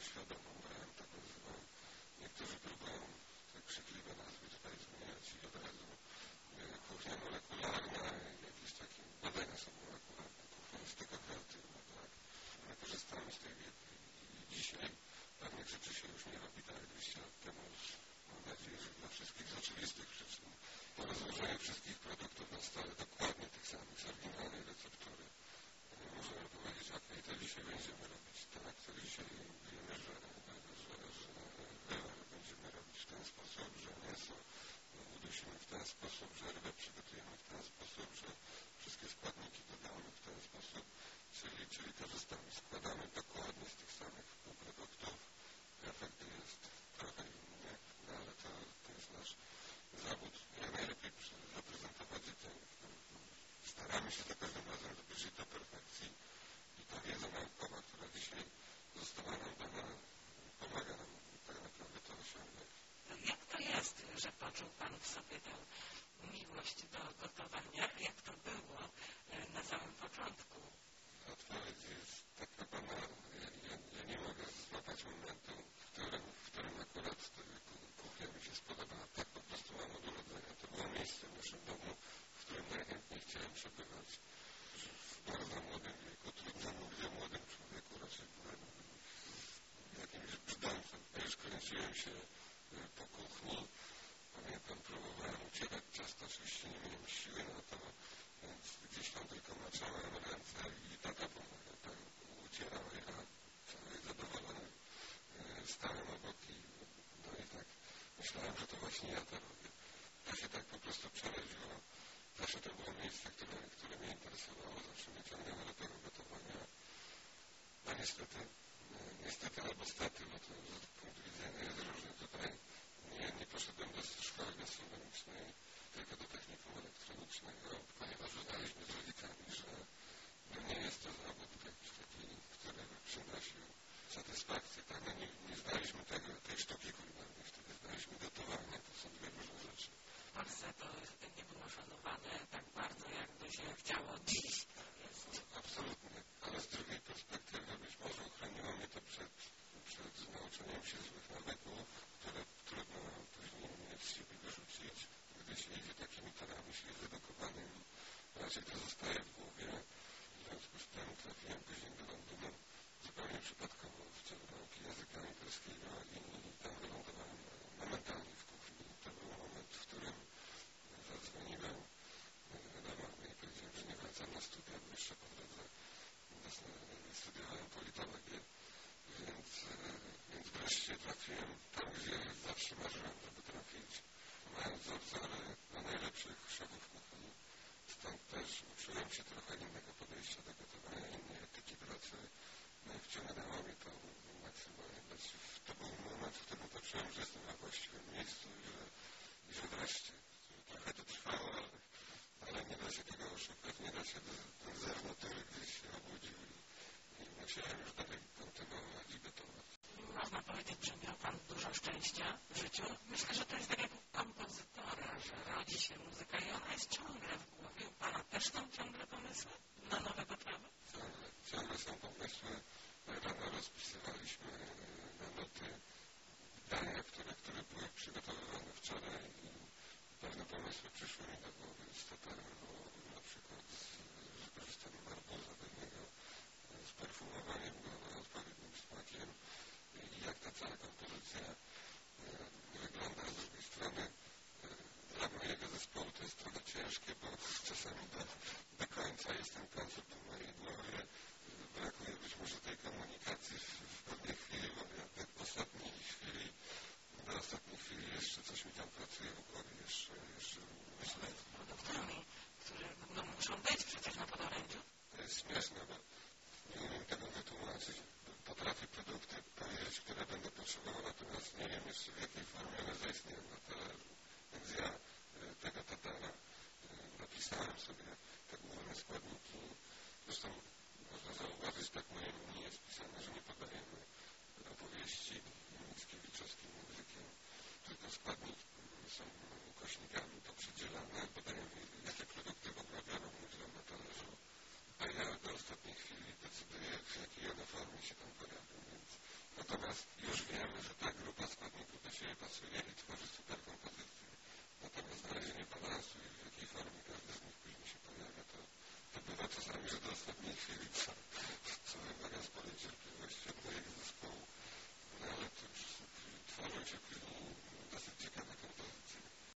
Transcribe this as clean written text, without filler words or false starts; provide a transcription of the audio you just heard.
świadomą, bo ja bym tak nazywał. Niektórzy próbują te krzykliwe nazwy tutaj zmieniać i od razu kuchnia molekularna, jakieś takie badania są molekularne, kuchnistyka kreatywna, tak. My korzystamy z tej wiedzy i dzisiaj pewnych rzeczy się już nie robi tak jak 200 lat temu. Już mam nadzieję, że dla wszystkich z oczywistych przyczyn. Po rozłożeniu wszystkich produktów na stole dokładnie tych samych z oryginalnej receptury możemy powiedzieć, ok, to dzisiaj będziemy robić tak, to dzisiaj wiemy, że wywar będziemy robić w ten sposób, że mięso udusimy w ten sposób, że rybę przygotujemy w ten sposób, że wszystkie składniki dodamy w ten sposób, czyli korzystamy, składamy dokładnie z tych samych półproduktów. Efekt jest trochę inny, no ale to jest nasz zawód. Jak najlepiej zaprezentować to. Staramy się za każdym razem zbliżyć do perfekcji i ta wiedza naukowa, która dzisiaj została nam dana, pomaga nam tak naprawdę to osiągnąć. Jak to jest, że poczuł Pan w sobie tę miłość do gotowania? Jak to było na samym początku? Odpowiedź jest taka banalna. Ja nie mogę złapać momentu, w którym akurat kuchnia mi się spodobała. Tak po prostu mam od urodzenia. To było miejsce w naszym domu, w którym najchętniej chciałem przebywać. W bardzo młodym wieku, trudno mówić o młodym człowieku, raczej byłem jakimś brzdącem. Ja już kręciłem się po kuchni. Pamiętam, próbowałem ucierać ciasto, oczywiście nie miałem siły na to, więc gdzieś tam tylko maczałem ręce i tata pomaga, tak ucierał, ja cały zadowolony stałem obok i no i tak myślałem, że to właśnie ja to robię. To się tak po prostu przeraziło. Zawsze to było miejsce, które mnie interesowało, zawsze mnie ciągnęło do tego gotowania. No niestety albo stety, bo to z punktu widzenia jest różny tutaj. Nie poszedłem do szkoły gastronomicznej, tylko do technikum elektronicznego, ponieważ uznaliśmy z rodzicami, że no nie jest to zawód taki, który by przynosił satysfakcję. Tak? No nie znaliśmy tej sztuki kulinarnej, wtedy znaliśmy gotowanie, to są dwie różne rzeczy. W Polsce to nie było szanowane tak bardzo, jakby się chciało dziś. Absolutnie, ale z drugiej perspektywy być może uchroniło mnie to przed nauczeniem się złych nawyków, które trudno później mieć z siebie wyrzucić, gdy się idzie takimi torami, się jest edukowanymi. Raczej to zostaje w głowie. W związku z tym trafiłem później do Londynu zupełnie przypadkowo w celu nauki języka angielskiego i tam wylądowałem momentalnie w kuchni. To był moment, w którym zadzwoniłem do mamy i powiedziałem, że nie wracam na studia, bo jeszcze po drodze studiowałem politologię, więc wreszcie trafiłem tam, gdzie zawsze marzyłem, żeby trafić. Mając wzory na najlepszych szefów kuchni, stąd też uczyłem się trochę innego podejścia do gotowania, innej etyki pracy. No i wciągnęło mnie to maksymalnie. To był moment, w którym poczułem, że jestem na właściwym miejscu i że wreszcie. Trochę to trwało, ale nie da się tego oszukać, nie da się ten zew natury gdzieś się obudził i musiałem już dalej kontynuować i gotować. Można powiedzieć, że miał Pan dużo szczęścia w życiu. Myślę, że to jest tak jak u kompozytora, że rodzi się muzyka i ona jest ciągle w głowie. U Pana też są ciągle pomysły na nowe potrawy? Ciągle są pomysły. Rano rozpisywaliśmy na noty dania, które były przygotowywane wczoraj i pewne pomysły przyszły mi do głowy z tatarem, bo na przykład z wykorzystaniem arbuza do niego, z perfumowaniem go odpowiednim smakiem i jak ta cała kompozycja wygląda. Z drugiej strony dla mojego zespołu to jest trochę ciężkie, bo czasami do końca jest ten koncept w mojej głowie. Brakuje być może tej komunikacji w pewnej chwili, bo ja tak do ostatniej chwili jeszcze coś mi tam pracuje w głowie, jeszcze myślę. Produktami, które muszą być przecież na podorędziu. To jest śmieszne, bo nie umiem tego wytłumaczyć. Potrafię produkty powiedzieć, które będę potrzebował, natomiast nie wiem jeszcze w jakiej formie one zaistnieją na talerzu. Więc ja tego tatara napisałem sobie te główne składniki. Zresztą można zauważyć, tak moje menu jest pisane, że nie podajemy